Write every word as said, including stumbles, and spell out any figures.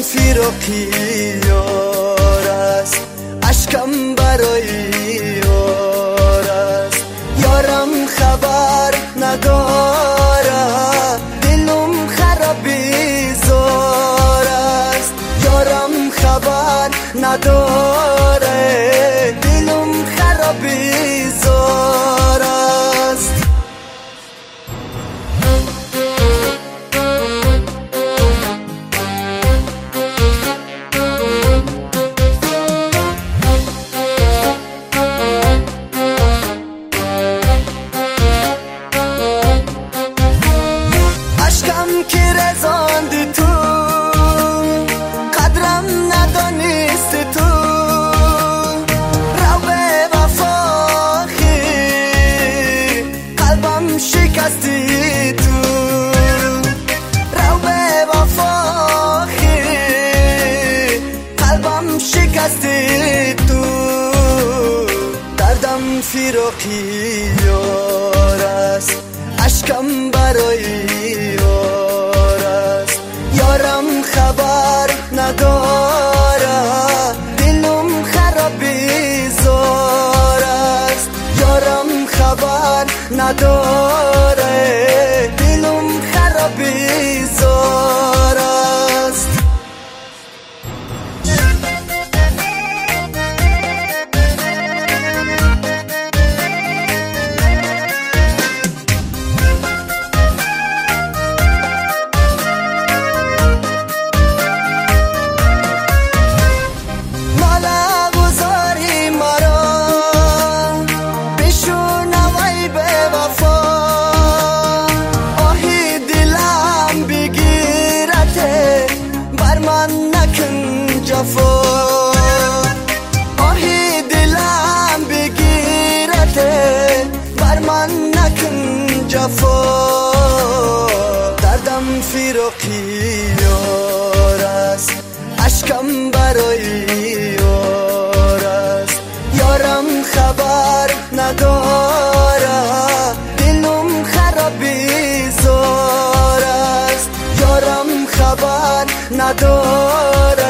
فیروقی یار است، اشکم برای یار است. یارم خبر نداره دلم خرابی زار است. یارم خبر نداره دلم خرابی زار است. که رزاند تو قدرم ندانست تو، رو به وفاخی قلبم شکستی تو. رو به وفاخی قلبم شکستی تو. دردم فیروقی یار است، اشکم برای یارم خبر نداره دلم خرابی زار است. یارم خبر نداره دلم خرابی زار است. آهی دلم بگیرته بر من نکن جفا. دردم فیروقی یار است، اشکم برای یار است. یارم خبر نداره دلم خرابی زار است. یارم خبر نداره